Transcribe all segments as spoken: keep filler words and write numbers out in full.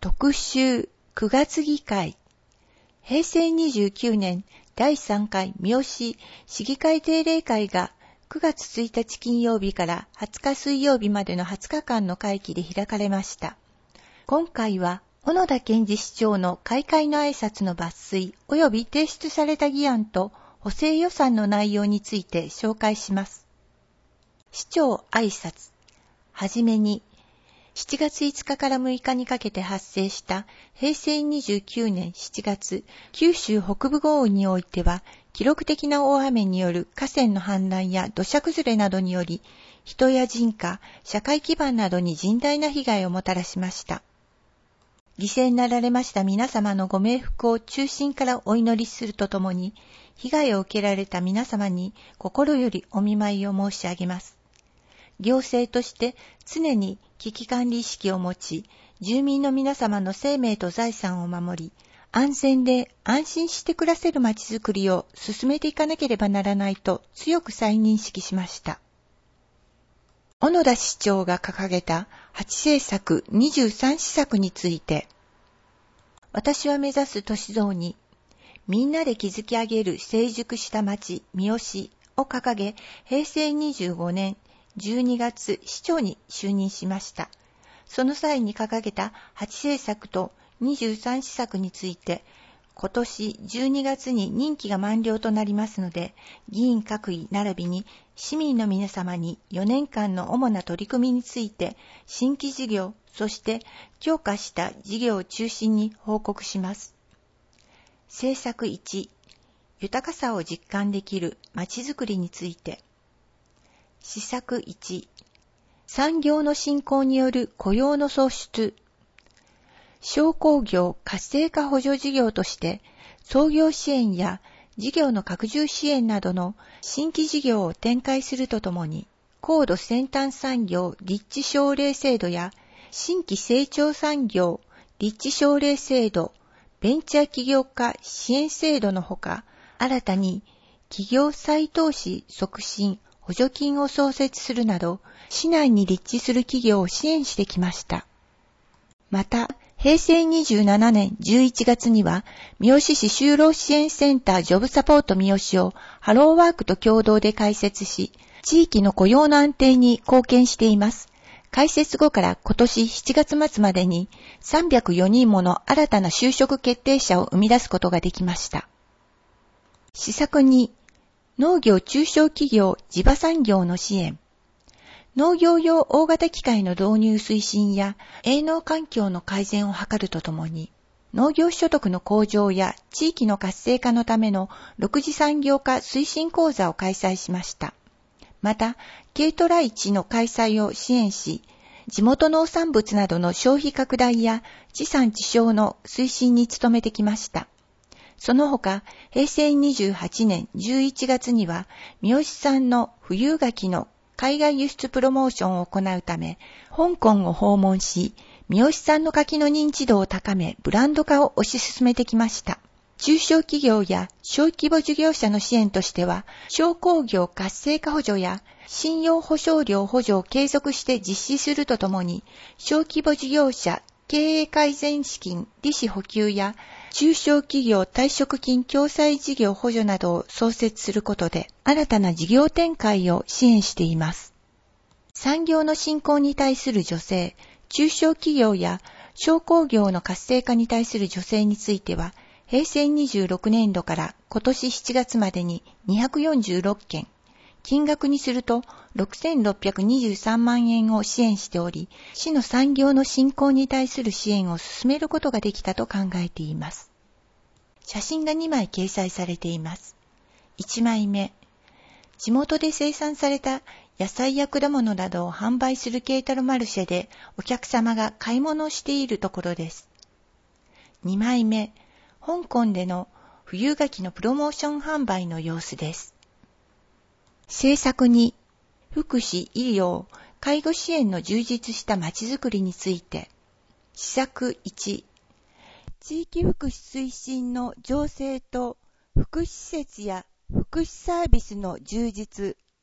特集くがつ議会。へいせいにじゅうきゅうねんだいさんかい三好市議会定例会がくがつついたち金曜日からはつか水曜日までのはつかかんの会期で開かれました。今回は小野田健二市長の開会の挨拶の抜粋及び提出された議案と補正予算の内容について紹介します。市長挨拶。はじめに、しちがついつかからむいかにかけて発生したへいせいにじゅうきゅうねんしちがつ九州北部豪雨においては、記録的な大雨による河川の氾濫や土砂崩れなどにより、人や人家、社会基盤などに甚大な被害をもたらしました。犠牲になられました皆様のご冥福を衷心からお祈りするとともに、被害を受けられた皆様に心よりお見舞いを申し上げます。行政として常に危機管理意識を持ち、住民の皆様の生命と財産を守り、安全で安心して暮らせるまちづくりを進めていかなければならないと強く再認識しました。小野田市長が掲げたはち政策にじゅうさん施策について、私は目指す都市像に、みんなで築き上げる成熟した町、三好を掲げ、へいせいにじゅうごねんじゅうにがつ市長に就任しました。その際に掲げたはち政策とにじゅうさん施策について、今年じゅうにがつに任期が満了となりますので、議員各位並びに市民の皆様によねんかんの主な取り組みについて、新規事業、そして強化した事業を中心に報告します。政策いち、豊かさを実感できるまちづくりについて。施策いち、産業の振興による雇用の創出。商工業活性化補助事業として、創業支援や事業の拡充支援などの新規事業を展開するとともに、高度先端産業立地奨励制度や新規成長産業立地奨励制度、ベンチャー起業家支援制度のほか、新たに企業再投資促進補助金を創設するなど、市内に立地する企業を支援してきました。また、へいせいにじゅうななねんじゅういちがつには、三好市就労支援センタージョブサポート三好をハローワークと共同で開設し、地域の雇用の安定に貢献しています。開設後から今年しちがつまつまでにさんびゃくよにんもの新たな就職決定者を生み出すことができました。施策に、農業中小企業地場産業の支援。農業用大型機械の導入推進や営農環境の改善を図るとともに、農業所得の向上や地域の活性化のための六次産業化推進講座を開催しました。また、軽トラ市の開催を支援し、地元農産物などの消費拡大や地産地消の推進に努めてきました。その他、へいせいにじゅうはちねんじゅういちがつには、三好産の富有柿の海外輸出プロモーションを行うため、香港を訪問し、三好産の柿の認知度を高め、ブランド化を推し進めてきました。中小企業や小規模事業者の支援としては、商工業活性化補助や信用保証料補助を継続して実施するとともに、小規模事業者経営改善資金利子補給や中小企業退職金共済事業補助などを創設することで新たな事業展開を支援しています。産業の振興に対する助成、中小企業や商工業の活性化に対する助成については、へいせいにじゅうろくねんどから今年しちがつまでににひゃくよんじゅうろっけん、金額にするとろくせんろっぴゃくにじゅうさんまんえんを支援しており、市の産業の振興に対する支援を進めることができたと考えています。写真がにまい掲載されています。いちまいめ、地元で生産された野菜や果物などを販売するケータルマルシェでお客様が買い物をしているところです。にまいめ、香港での富有柿のプロモーション販売の様子です。政策に、福祉、医療、介護支援の充実したまちづくりについて。施策いち、地域福祉推進の醸成と福祉施設や福祉サービスの充実。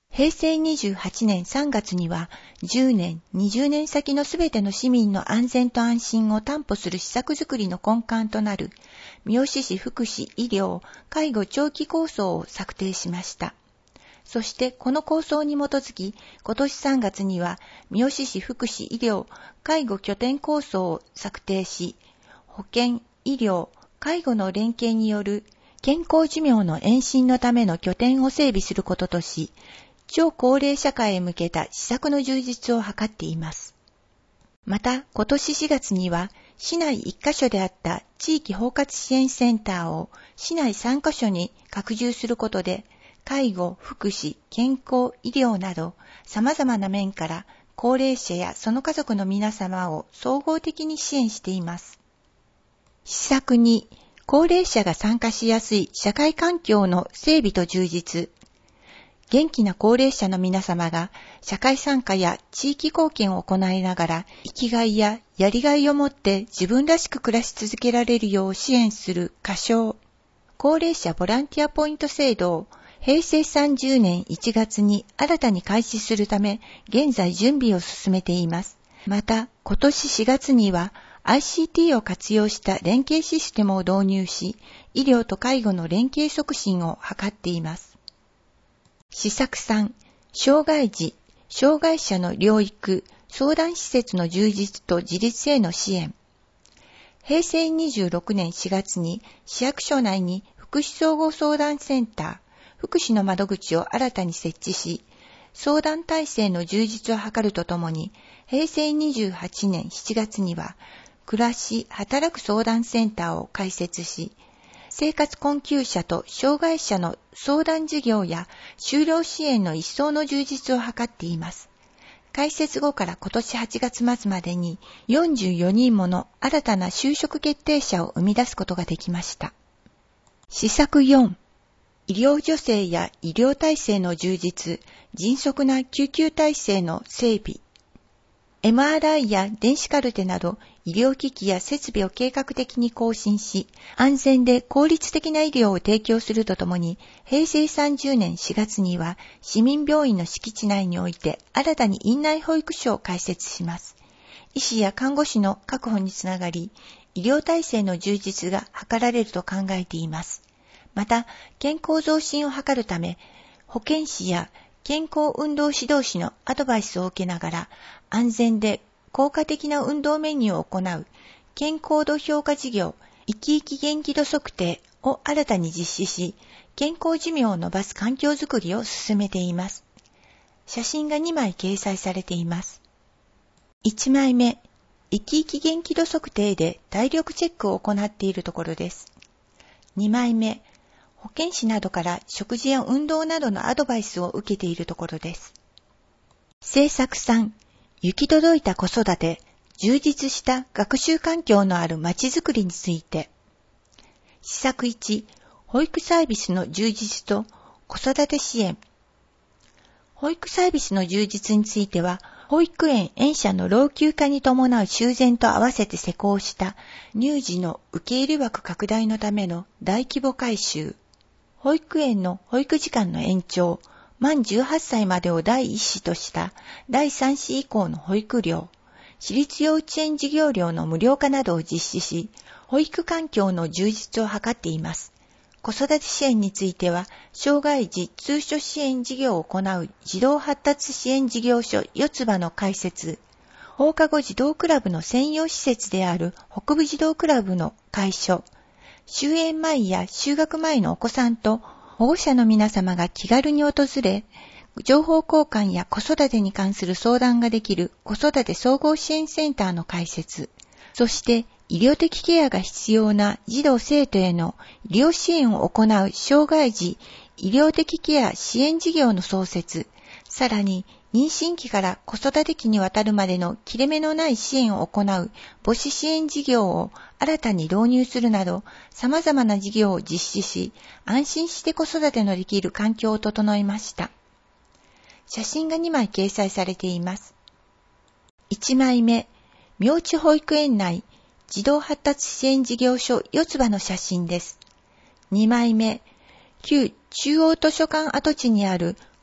へいせいにじゅうはちねんさんがつにはじゅうねん、にじゅうねん先のすべての市民の安全と安心を担保する施策づくりの根幹となる三好市福祉医療介護長期構想を策定しました。そしてこの構想に基づき今年さんがつには三好市福祉医療介護拠点構想を策定し、保健、医療、介護の連携による健康寿命の延伸のための拠点を整備することとし、超高齢社会へ向けた施策の充実を図っています。また、今年しがつには、市内いっかしょであった地域包括支援センターを市内さんかしょに拡充することで、介護、福祉、健康、医療など様々な面から高齢者やその家族の皆様を総合的に支援しています。施策に、高齢者が参加しやすい社会環境の整備と充実。元気な高齢者の皆様が社会参加や地域貢献を行いながら生きがいややりがいを持って自分らしく暮らし続けられるよう支援する仮称、高齢者ボランティアポイント制度をへいせいさんじゅうねんいちがつに新たに開始するため現在準備を進めています。また今年しがつには アイシーティー を活用した連携システムを導入し、医療と介護の連携促進を図っています。施策さん、障害児、障害者の療育、相談施設の充実と自立への支援。へいせいにじゅうろくねんしがつに市役所内に福祉総合相談センター、福祉の窓口を新たに設置し、相談体制の充実を図るとともに、へいせいにじゅうはちねんしちがつには、暮らし、働く相談センターを開設し、生活困窮者と障害者の相談事業や就労支援の一層の充実を図っています。開設後から今年はちがつまつまでによんじゅうよにんもの新たな就職決定者を生み出すことができました。施策よん、医療助成や医療体制の充実、迅速な救急体制の整備。エムアールアイ や電子カルテなど医療機器や設備を計画的に更新し、安全で効率的な医療を提供するとともに、へいせいさんじゅうねんしがつには市民病院の敷地内において新たに院内保育所を開設します。医師や看護師の確保につながり、医療体制の充実が図られると考えています。また、健康増進を図るため、保健師や健康運動指導士のアドバイスを受けながら、安全で効果的な運動メニューを行う健康度評価事業、生き生き元気度測定を新たに実施し、健康寿命を伸ばす環境づくりを進めています。写真がにまい掲載されています。いちまいめ、生き生き元気度測定で体力チェックを行っているところです。にまいめ、保健師などから食事や運動などのアドバイスを受けているところです。政策さん、行き届いた子育て、充実した学習環境のあるまちづくりについて。施策いち、保育サービスの充実と子育て支援。保育サービスの充実については、保育園園舎の老朽化に伴う修繕と合わせて施行した乳児の受け入れ枠拡大のための大規模改修。保育園の保育時間の延長、満じゅうはっさいまでを第一子とした第三子以降の保育料、私立幼稚園授業料の無料化などを実施し、保育環境の充実を図っています。子育て支援については、障害児通所支援事業を行う児童発達支援事業所四つ葉の開設、放課後児童クラブの専用施設である北部児童クラブの開所、終園前や就学前のお子さんと保護者の皆様が気軽に訪れ、情報交換や子育てに関する相談ができる子育て総合支援センターの開設、そして医療的ケアが必要な児童生徒への医療支援を行う障害児医療的ケア支援事業の創設、さらに妊娠期から子育て期にわたるまでの切れ目のない支援を行う母子支援事業を新たに導入するなど、様々な事業を実施し、安心して子育てのできる環境を整えました。写真がにまい掲載されています。いちまいめ、明知保育園内児童発達支援事業所四つ葉の写真です。にまいめ、旧中央図書館跡地にある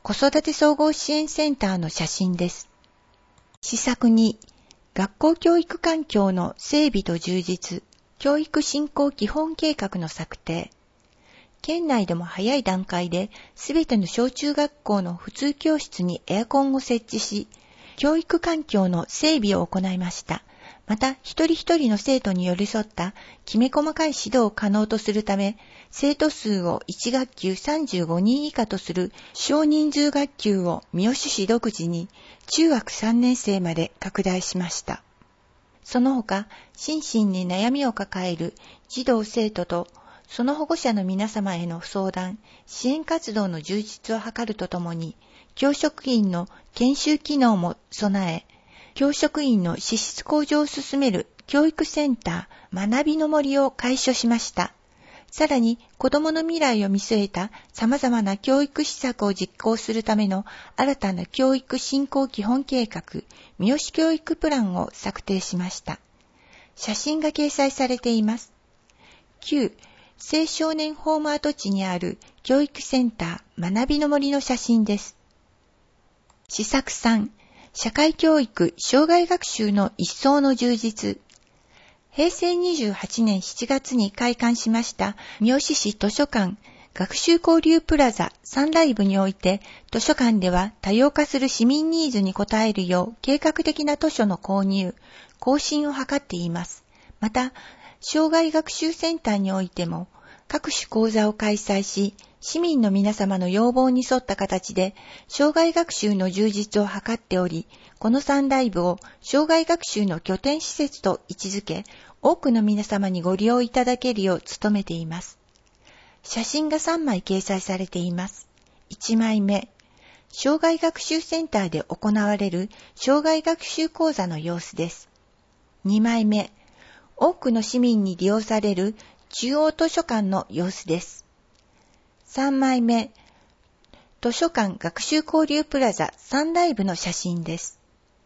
子育て総合支援センターの写真です。施策に、学校教育環境の整備と充実、教育振興基本計画の策定。県内でも早い段階で、すべての小中学校の普通教室にエアコンを設置し、教育環境の整備を行いました。また、一人一人の生徒に寄り添ったきめ細かい指導を可能とするため、生徒数をいち学級さんじゅうごにん以下とする少人数学級を三好市独自に中学さんねん生まで拡大しました。その他、心身に悩みを抱える児童生徒とその保護者の皆様への相談、支援活動の充実を図るとともに、教職員の研修機能も備え、教職員の資質向上を進める教育センター学びの森を開所しました。さらに子どもの未来を見据えた様々な教育施策を実行するための新たな教育振興基本計画、三好教育プランを策定しました。写真が掲載されています。きゅう. 青少年ホーム跡地にある教育センター学びの森の写真です。施策さん. 社会教育・生涯学習の一層の充実。へいせいにじゅうはちねんしちがつに開館しました三好市図書館学習交流プラザさんライブにおいて、図書館では多様化する市民ニーズに応えるよう計画的な図書の購入、更新を図っています。また、生涯学習センターにおいても各種講座を開催し、市民の皆様の要望に沿った形で生涯学習の充実を図っており、このさんライブを生涯学習の拠点施設と位置づけ、多くの皆様にご利用いただけるよう努めています。写真がさんまい掲載されています。いちまいめ、生涯学習センターで行われる生涯学習講座の様子です。にまいめ、多くの市民に利用される中央図書館の様子です。さんまいめ、図書館学習交流プラザさんライブの写真です。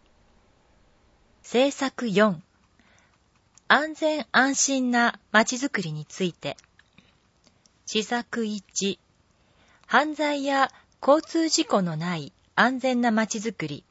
政策よん、安全安心なまちづくりについて。施策いち、犯罪や交通事故のない安全なまちづくり。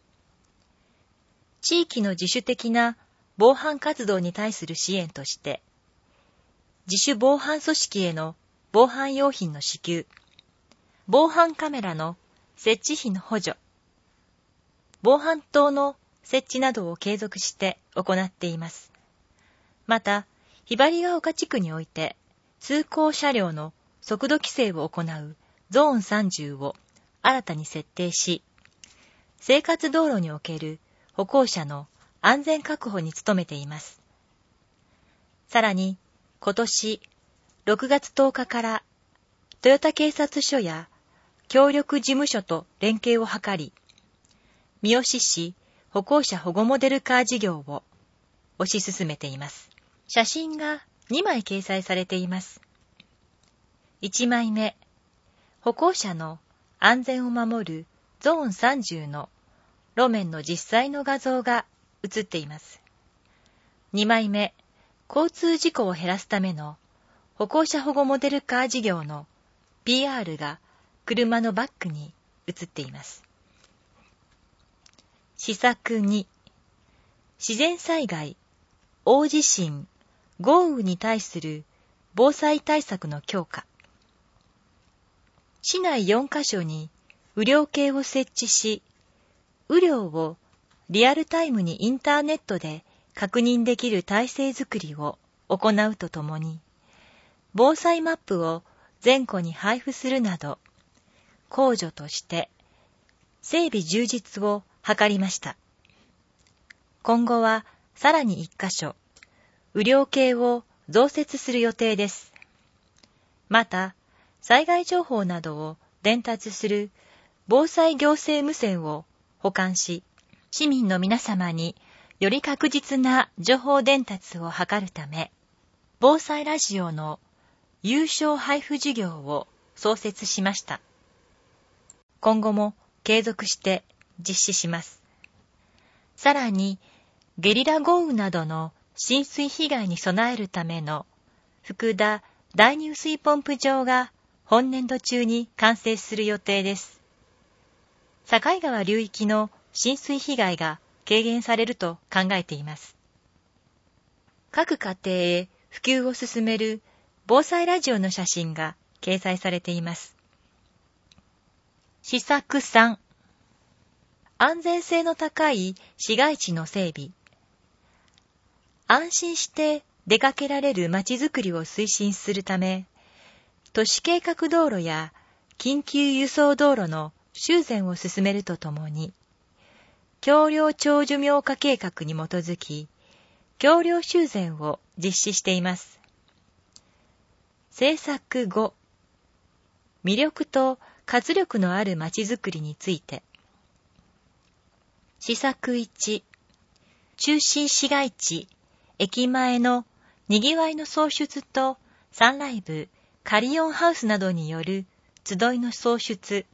地域の自主的な防犯活動に対する支援として、自主防犯組織への防犯用品の支給、防犯カメラの設置費の補助、防犯灯の設置などを継続して行っています。また、ひばりが丘地区において、通行車両の速度規制を行うゾーンさんじゅうを新たに設定し、生活道路における歩行者の安全確保に努めています。さらに、今年ろくがつとおかから豊田警察署や協力事務所と連携を図り、三好市歩行者保護モデルカー事業を推し進めています。写真がにまい掲載されています。いちまいめ、歩行者の安全を守るゾーンさんじゅうの路面の実際の画像が写っています。にまいめ、交通事故を減らすための歩行者保護モデルカー事業の ピーアール が車のバックに写っています。施策に、自然災害、大地震、豪雨に対する防災対策の強化。市内よんカ所に雨量計を設置し、雨量をリアルタイムにインターネットで確認できる体制づくりを行うとともに、防災マップを全戸に配布するなど、公助として整備充実を図りました。今後はさらにいっカ所、雨量計を増設する予定です。また、災害情報などを伝達する防災行政無線を補完し、市民の皆様により確実な情報伝達を図るため、防災ラジオの有償配布事業を創設しました。今後も継続して実施します。さらに、ゲリラ豪雨などの浸水被害に備えるための福田大入水ポンプ場が本年度中に完成する予定です。 境川流域の浸水被害が軽減されると考えています。各家庭へ普及を進める防災ラジオの写真が掲載されています。施策さん、安全性の高い市街地の整備。安心して出かけられるまちづくりを推進するため、都市計画道路や緊急輸送道路の修繕を進めるとともに、橋梁長寿命化計画に基づき、橋梁修繕を実施しています。政策ご、魅力と活力のあるまちづくりについて。施策いち、中心市街地、駅前のにぎわいの創出とサンライブ、カリオンハウスなどによる集いの創出。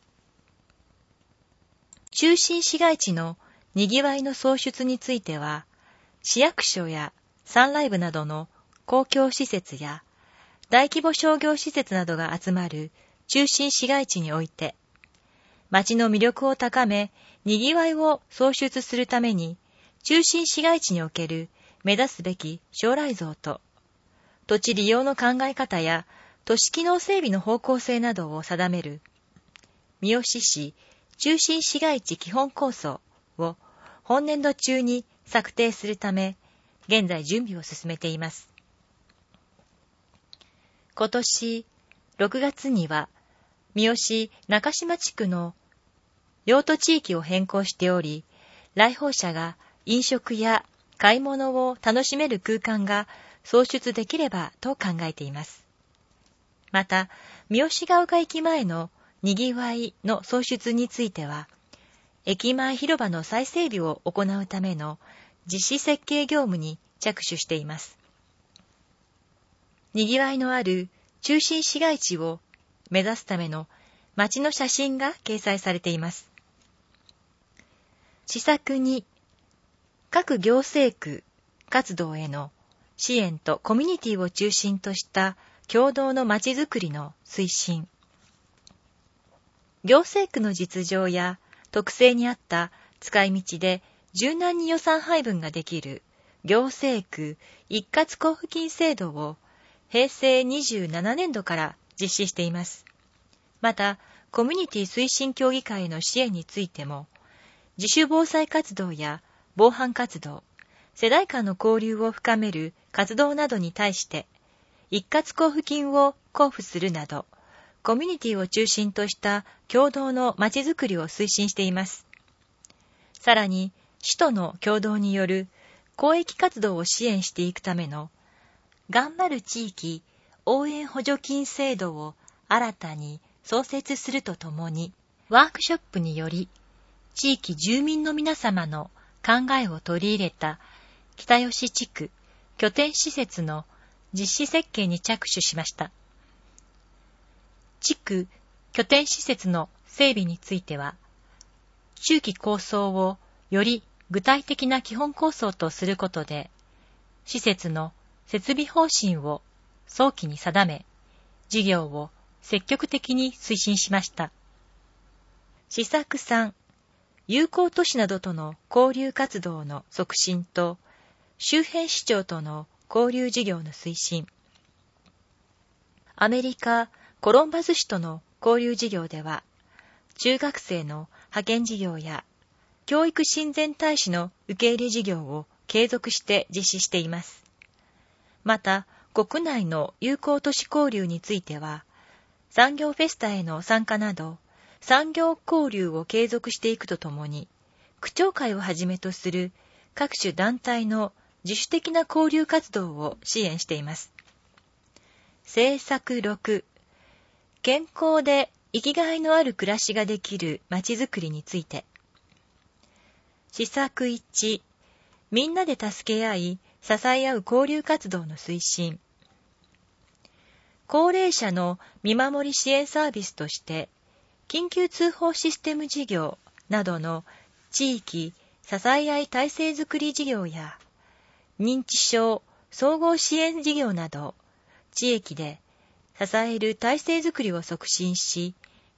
中心市街地のにぎわいの創出については、市役所やサンライブなどの公共施設や大規模商業施設などが集まる中心市街地において、街の魅力を高め、にぎわいを創出するために、中心市街地における目指すべき将来像と、土地利用の考え方や都市機能整備の方向性などを定める、三好市中心市街地基本構想を本年度中に策定するため、現在準備を進めています。今年ろくがつには、三好中島地区の用途地域を変更しており、来訪者が飲食や買い物を楽しめる空間が創出できればと考えています。また、三好ヶ丘駅前のにぎわいの創出については、駅前広場の再整備を行うための実施設計業務に着手しています。にぎわいのある中心市街地を目指すための街の写真が掲載されています。施策に、各行政区活動への支援とコミュニティを中心とした共同のまちづくりの推進。行政区の実情や特性に合った使い道で柔軟に予算配分ができる行政区一括交付金制度をへいせいにじゅうななねんどから実施しています。また、コミュニティ推進協議会の支援についても、自主防災活動や防犯活動、世代間の交流を深める活動などに対して、一括交付金を交付するなど、コミュニティを中心とした共同のまちづくりを推進しています。さらに、市との共同による公益活動を支援していくための、頑張る地域応援補助金制度を新たに創設するとともに、ワークショップにより、地域住民の皆様の考えを取り入れた北吉地区拠点施設の実施設計に着手しました。地区拠点施設の整備については、中期構想をより具体的な基本構想とすることで、施設の設備方針を早期に定め、事業を積極的に推進しました。施策さん、友好都市などとの交流活動の促進と、周辺市町との交流事業の推進。アメリカ・コロンバス市との交流事業では、中学生の派遣事業や、教育親善大使の受け入れ事業を継続して実施しています。また、国内の友好都市交流については、産業フェスタへの参加など、産業交流を継続していくとともに、区長会をはじめとする各種団体の自主的な交流活動を支援しています。政策ろく、健康で生きがいのある暮らしができるまちづくりについて。施策いち、みんなで助け合い、支え合う交流活動の推進。高齢者の見守り支援サービスとして、緊急通報システム事業などの地域支え合い体制づくり事業や、認知症総合支援事業など、地域で支える体制づくりを促進し、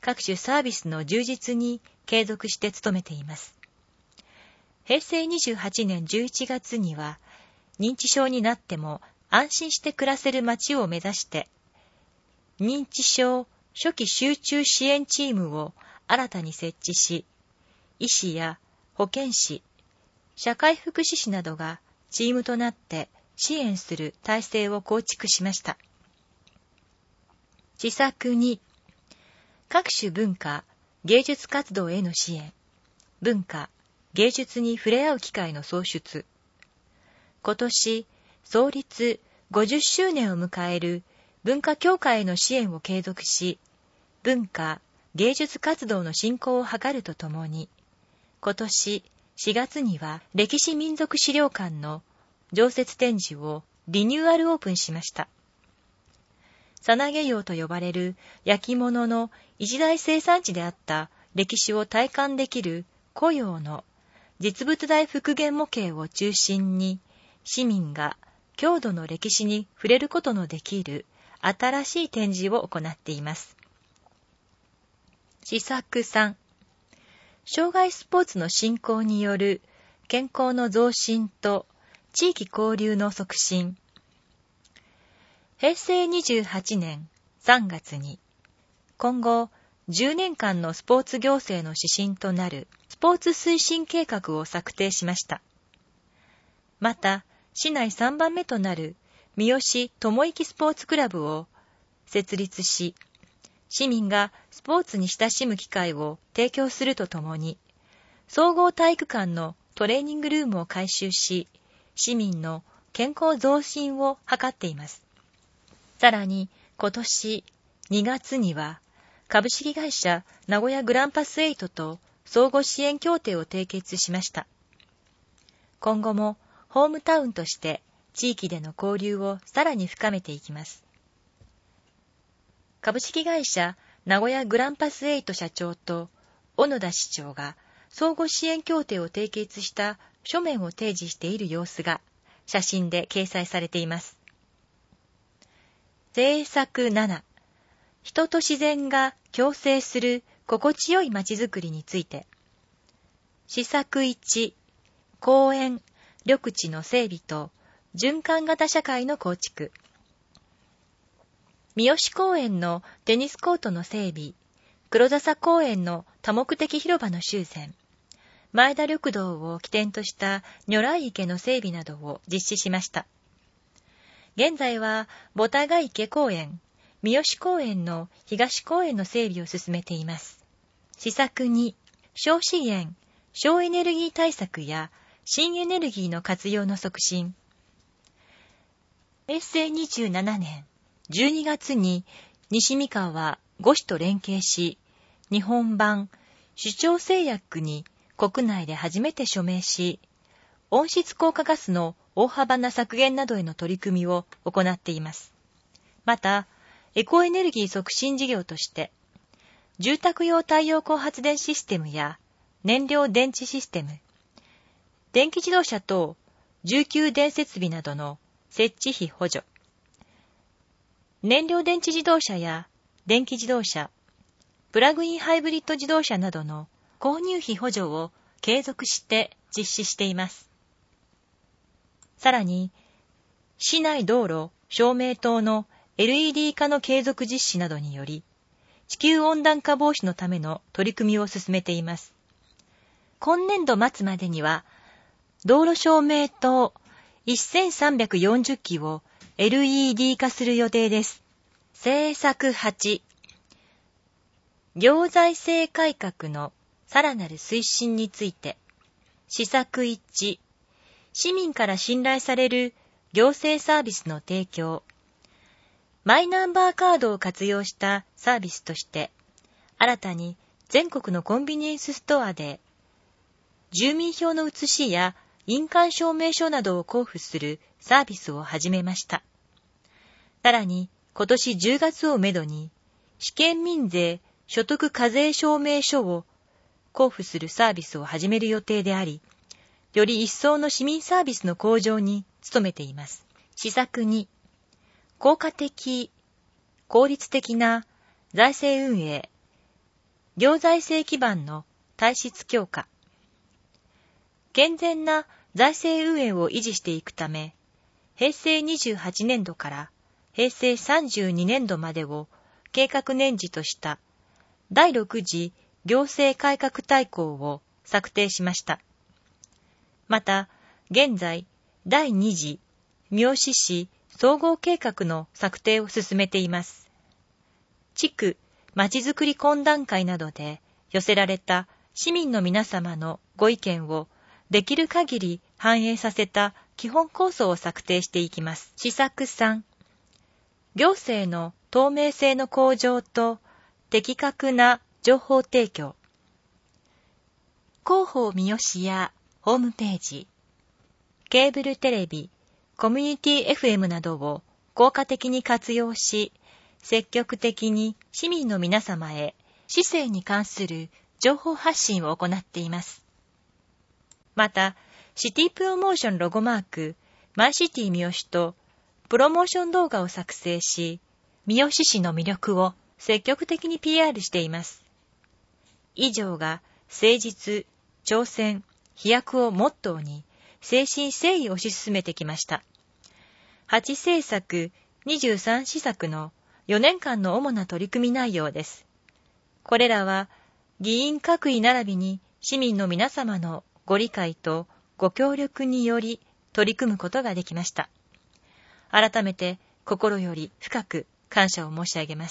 各種サービスの充実に継続して努めています。へいせいにじゅうはちねんじゅういちがつには、認知症になっても安心して暮らせる街を目指して、認知症初期集中支援チームを新たに設置し、医師や保健師、社会福祉士などがチームとなって支援する体制を構築しました。施策に、各種文化、芸術活動への支援、文化、芸術に触れ合う機会の創出。今年、創立ごじゅっしゅうねんを迎える文化協会への支援を継続し、文化、芸術活動の振興を図るとともに、今年しがつには歴史民族資料館の常設展示をリニューアルオープンしました。さなげ窯と呼ばれる焼き物の一大生産地であった歴史を体感できる古窯の実物大復元模型を中心に、市民が郷土の歴史に触れることのできる新しい展示を行っています。施策さん、障害スポーツの振興による健康の増進と地域交流の促進。へいせいにじゅうはちねんさんがつに、今後じゅうねんかんのスポーツ行政の指針となるスポーツ推進計画を策定しました。また、市内さんばんめとなる三好智之スポーツクラブを設立し、市民がスポーツに親しむ機会を提供するとともに、総合体育館のトレーニングルームを改修し、市民の健康増進を図っています。さらに、今年にがつには、株式会社名古屋グランパスエイトと相互支援協定を締結しました。今後もホームタウンとして地域での交流をさらに深めていきます。株式会社名古屋グランパスエイト社長と小野田市長が相互支援協定を締結した書面を提示している様子が写真で掲載されています。政策なな、人と自然が共生する心地よいまちづくりについて。施策いち、公園、緑地の整備と循環型社会の構築。三好公園のテニスコートの整備、黒笹公園の多目的広場の修繕、前田緑道を起点とした如来池の整備などを実施しました。現在は、ボタガ池公園、三好公園の東公園の整備を進めています。施策に、省資源、省エネルギー対策や新エネルギーの活用の促進。へいせいにじゅうななねんじゅうにがつに西三河五市と連携し、日本版首長誓約に国内で初めて署名し、温室効果ガスの大幅な削減などへの取り組みを行っています。また、エコエネルギー促進事業として、住宅用太陽光発電システムや燃料電池システム、電気自動車等重級電設備などの設置費補助、燃料電池自動車や電気自動車、プラグインハイブリッド自動車などの購入費補助を継続して実施しています。さらに、市内道路、照明灯の エルイーディー 化の継続実施などにより、地球温暖化防止のための取り組みを進めています。今年度末までには、道路照明灯せんさんびゃくよんじゅっきを エルイーディー 化する予定です。政策はち、行財政改革のさらなる推進について。施策いち、市民から信頼される行政サービスの提供。マイナンバーカードを活用したサービスとして、新たに全国のコンビニエンスストアで、住民票の写しや印鑑証明書などを交付するサービスを始めました。さらに、今年じゅうがつをめどに、試験民税所得課税証明書を交付するサービスを始める予定であり、より一層の市民サービスの向上に努めています。施策に、効果的、効率的な財政運営、 行財政基盤の体質強化。健全な財政運営を維持していくため、へいせいにじゅうはちねんどからへいせいさんじゅうにねんどまでを計画年次としただいろく次行政改革大綱を策定しました。また、現在だいに次三好市総合計画の策定を進めています。地区まちづくり懇談会などで寄せられた市民の皆様のご意見をできる限り反映させた基本構想を策定していきます。施策さん、行政の透明性の向上と的確な情報提供。広報三好やホームページ、ケーブルテレビ、コミュニティ エフエム などを効果的に活用し、積極的に市民の皆様へ市政に関する情報発信を行っています。また、シティプロモーションロゴマーク、マイシティ三好とプロモーション動画を作成し、三好市の魅力を積極的に ピーアール しています。以上が誠実、挑戦、飛躍をモットーに、誠心誠意推し進めてきました。はち政策、にじゅうさん施策のよねんかんの主な取り組み内容です。これらは、議員各位並びに市民の皆様のご理解とご協力により取り組むことができました。改めて心より深く感謝を申し上げます。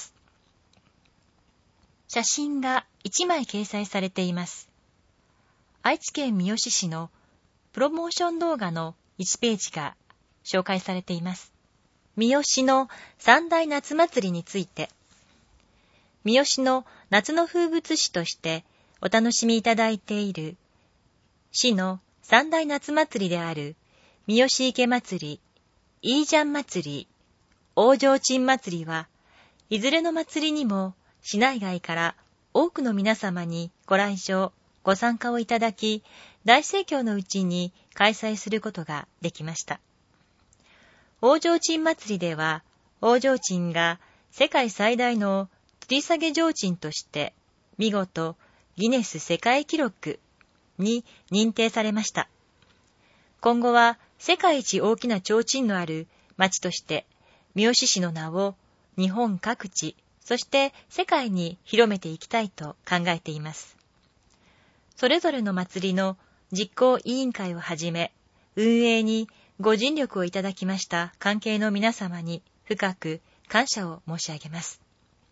写真がいちまい掲載されています。愛知県三好市のプロモーション動画のいちページが紹介されています。三好の三大夏祭りについて、三好の夏の風物詩としてお楽しみいただいている市の三大夏祭りである三好池祭り、イージャン祭り、大提灯祭りはいずれの祭りにも市内外から多くの皆様にご来場、ご参加をいただき、大盛況のうちに開催することができました。大提灯祭りでは、大提灯が世界最大の吊り下げ提灯として見事ギネス世界記録に認定されました。今後は世界一大きな提灯のある町として三好市の名を日本各地、そして世界に広めていきたいと考えています。それぞれの祭りの実行委員会をはじめ、運営にご尽力をいただきました関係の皆様に深く感謝を申し上げます。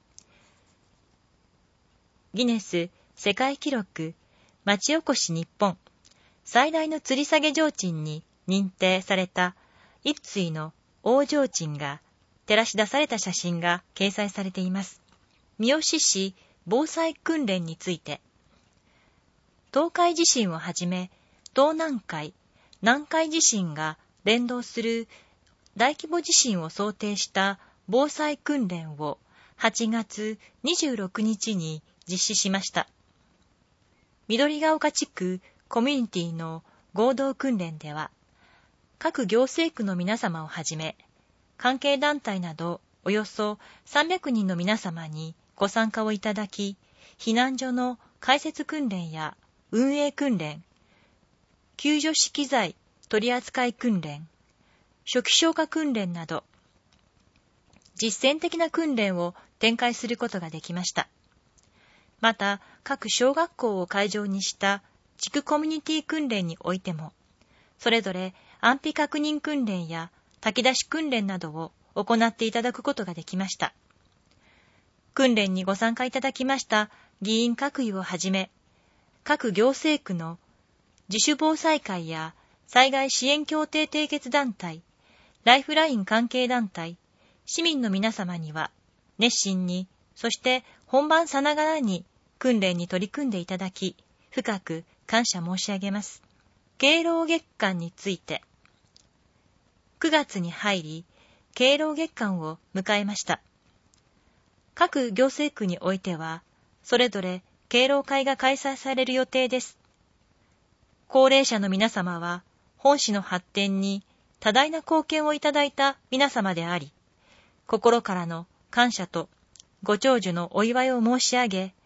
ギネス世界記録町おこし日本最大の吊り下げ提灯に認定された一対の大提灯が照らし出された写真が掲載されています。三好市防災訓練について、東海地震をはじめ東南海、南海地震が連動する大規模地震を想定した防災訓練をはちがつにじゅうろくにちに実施しました。緑ヶ丘地区コミュニティの合同訓練では、各行政区の皆様をはじめ、関係団体などおよそさんびゃくにんの皆様にご参加をいただき、避難所の開設訓練や運営訓練、救助資機材取扱訓練、初期消火訓練など、実践的な訓練を展開することができました。また、各小学校を会場にした地区コミュニティ訓練においても、それぞれ安否確認訓練や炊き出し訓練などを行っていただくことができました。訓練にご参加いただきました議員各位をはじめ、各行政区の自主防災会や災害支援協定締結団体、ライフライン関係団体、市民の皆様には熱心に、そして本番さながらに訓練に取り組んでいただき、深く感謝申し上げます。敬老月間について、くがつに入り、敬老月間を迎えました。各行政区においては、それぞれ敬老会が開催される予定です。高齢者の皆様は、本市の発展に多大な貢献をいただいた皆様であり、心からの感謝とご長寿のお祝いを申し上げ、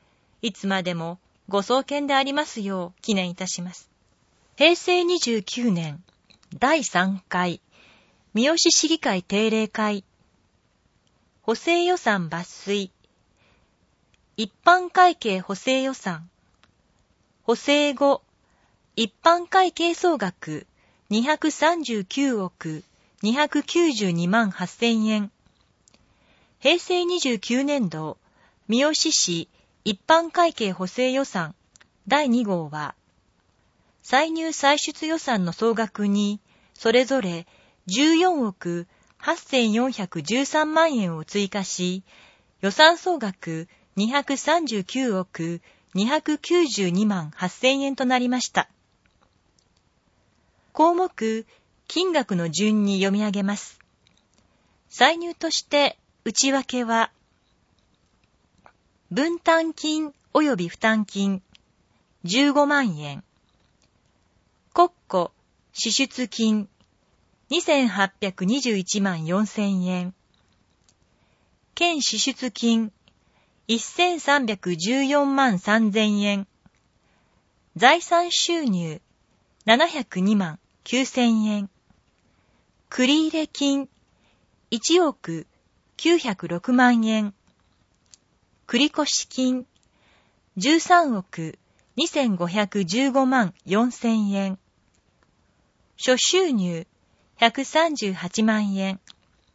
いつまでもご創建でありますよう記念いたします。へいせいにじゅうきゅうねんだいさんかい三好市議会定例会補正予算抜粋一般会計補正予算補正後一般会計総額にひゃくさんじゅうきゅうおくにひゃくきゅうじゅうにまんはっせんえん。へいせいにじゅうきゅうねんど三好市一般会計補正予算だいにごうは歳入歳出予算の総額にそれぞれじゅうよんおくはっせんよんひゃくじゅうさんまんえんを追加し、予算総額にひゃくさんじゅうきゅうおくにひゃくきゅうじゅうにまんはっせんえんとなりました。項目、金額の順に読み上げます。歳入として内訳は、分担金及び負担金じゅうごまんえん、国庫支出金にせんはっぴゃくにじゅういちまんよんせんえん、県支出金せんさんびゃくじゅうよんまんさんぜんえん、財産収入ななひゃくにまんきゅうせんえん、繰入金いちおくきゅうひゃくろくまんえん、繰越金じゅうさんおくにせんごひゃくじゅうごまんよんせんえん、諸収入ひゃくさんじゅうはちまんえん、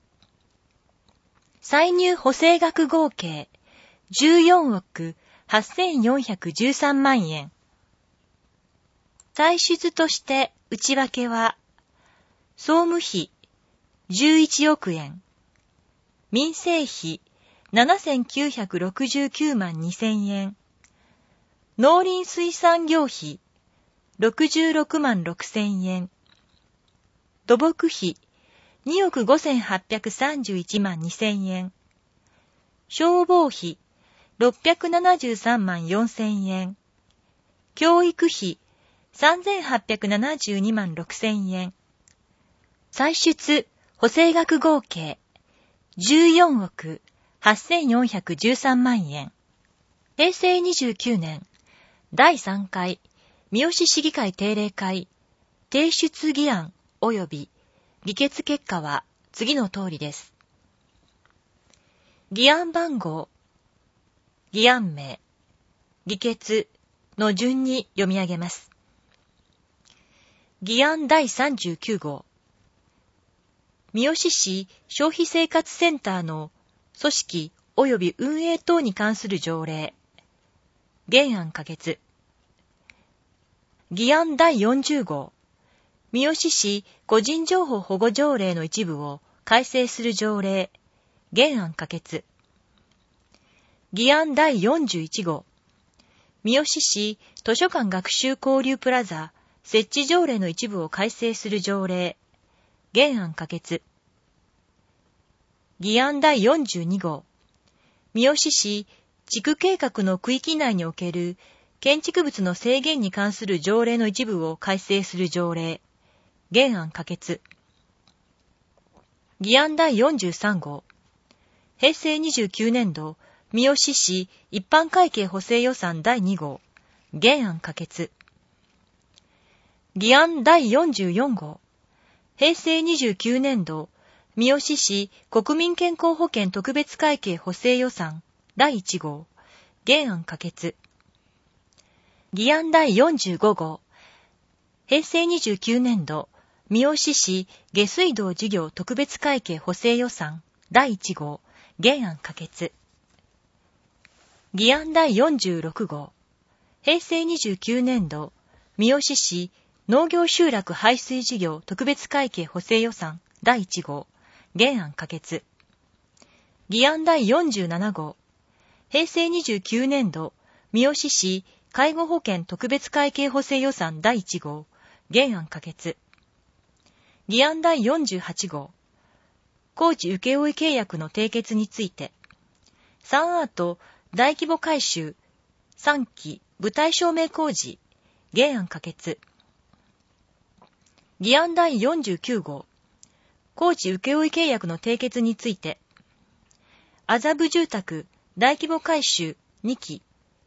歳入補正額合計じゅうよんおくはっせんよんひゃくじゅうさんまんえん。歳出として内訳は、総務費じゅういちおくえん、民生費ななせんきゅうひゃくろくじゅうきゅうまんにせんえん、農林水産業費ろくじゅうろくまんろくせんえん、土木費におくごせんはっぴゃくさんじゅういちまんにせんえん、消防費ろっぴゃくななじゅうさんまんよんせんえん、教育費さんぜんはっぴゃくななじゅうにまんろくせんえん、歳出補正額合計じゅうよんおくはっせんよんひゃくじゅうさんまんえん。へいせいにじゅうきゅうねんだいさんかい三好市議会定例会提出議案及び議決結果は次の通りです。議案番号、議案名、議決の順に読み上げます。議案だいさんじゅうきゅうごう。三好市消費生活センターの組織及び運営等に関する条例。原案可決。議案だいよんじゅうごう。三好市個人情報保護条例の一部を改正する条例。原案可決。議案だいよんじゅういちごう。三好市図書館学習交流プラザ設置条例の一部を改正する条例。原案可決。議案だいよんじゅうにごう。三好市地区計画の区域内における建築物の制限に関する条例の一部を改正する条例。原案可決。議案だいよんじゅうさんごう。へいせいにじゅうきゅうねんど三好市一般会計補正予算だいにごう。原案可決。議案だいよんじゅうよんごう。へいせいにじゅうきゅうねんど三好市国民健康保険特別会計補正予算だいいちごう。原案可決。議案だいよんじゅうごごう。へいせいにじゅうきゅうねんど三好市下水道事業特別会計補正予算だいいちごう。原案可決。議案だいよんじゅうろくごう。へいせいにじゅうきゅうねんど三好市農業集落排水事業特別会計補正予算だいいちごう。原案可決。議案だいよんじゅうななごう。へいせいにじゅうきゅうねんど三好市介護保険特別会計補正予算だいいちごう。原案可決。議案だいよんじゅうはちごう。工事請負契約の締結について、サンアート大規模改修さんき舞台照明工事。原案可決。議案だいよんじゅうきゅうごう。工事請負契約の締結について、麻布住宅大規模改修にき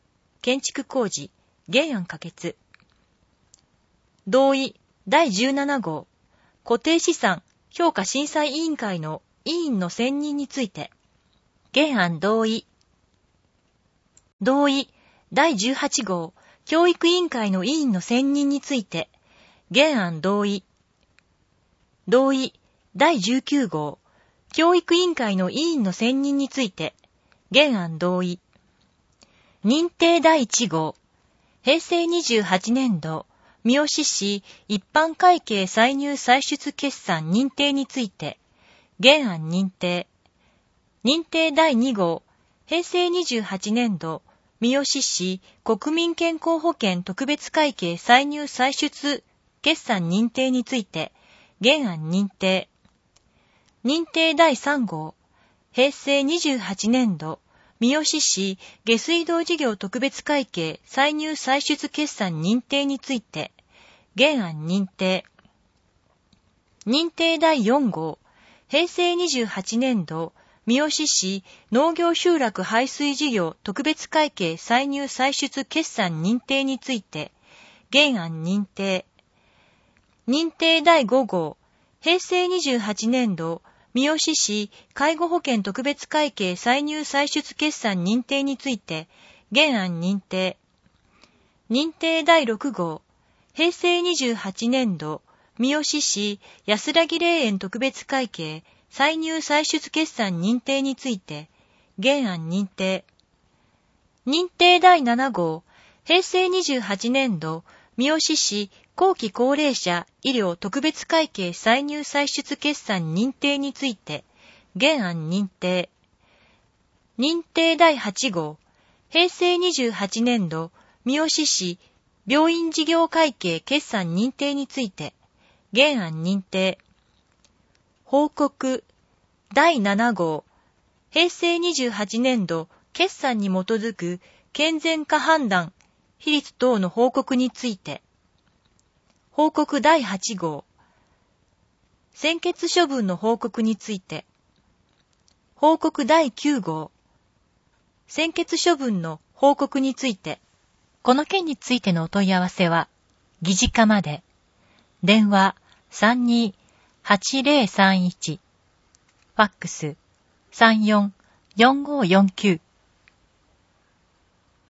建築工事、原案可決。同意だいじゅうなな号、固定資産評価審査委員会の委員の選任について、原案同意。同意だいじゅうはち号、教育委員会の委員の選任について、原案同意。同意だいじゅうきゅう号、教育委員会の委員の選任について、原案同意。認定だいいち号、平成にじゅうはち年度、三好市一般会計歳入歳出決算認定について、原案認定。認定だいに号、平成にじゅうはち年度、三好市国民健康保険特別会計歳入歳出決算認定について、原案認定。認定だいさん号、平成にじゅうはち年度、三好市下水道事業特別会計歳入歳出決算認定について、原案認定。認定だいよん号、平成にじゅうはち年度、三好市農業集落排水事業特別会計歳入歳出決算認定について、原案認定。認定だいご号、平成にじゅうはち年度、三好市介護保険特別会計歳入歳出決算認定について、原案認定。認定だいろく号、平成にじゅうはち年度、三好市安らぎ霊園特別会計歳入歳出決算認定について、原案認定。認定だいなな号、平成にじゅうはち年度、三好市後期高齢者医療特別会計歳入歳出決算認定について、原案認定。認定だいはち号、平成にじゅうはち年度、三好市病院事業会計決算認定について、原案認定。報告だいなな号、平成にじゅうはち年度決算に基づく健全化判断比率等の報告について、報告だいはち号、専決処分の報告について、報告だいきゅう号、専決処分の報告について、この件についてのお問い合わせは、議事課まで、電話 さんにーはちぜろさんいち、ファックス さんよんよんごよんきゅう